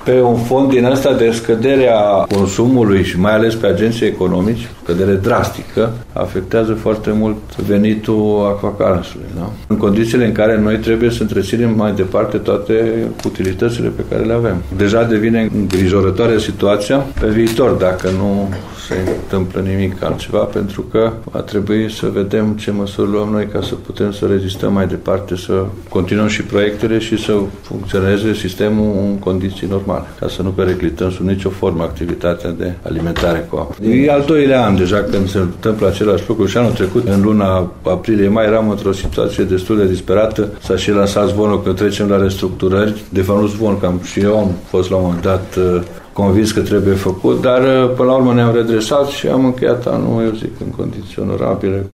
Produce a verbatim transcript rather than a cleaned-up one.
pe un fond din ăsta de scădere a consumului și mai ales pe agenții economici, scădere drastică, afectează foarte mult venitul acvacalasului. Da? În condițiile în care noi trebuie să întreținem mai departe toate utilitățile pe care le avem. Deja devine îngrijorătoare situația pe viitor, dacă nu se întâmplă nimic altceva, pentru că va trebui să vedem ce măsuri luăm noi ca să putem să rezistăm mai departe, să continuăm și proiectele și să funcționeze sistemul în condiții normale, ca să nu periclităm sub nicio formă activitatea de alimentare cu apă. E al doilea an deja când se întâmplă același lucru și anul trecut, în luna aprilie-mai, eram într-o situație destul de disperată. S-a și lansat zvonul că trecem la restructurări. De fapt nu zvon, că am, și eu am fost la un moment dat convins că trebuie făcut, dar până la urmă ne-am redresat și am încheiat anul, eu zic, în condiții onorabile.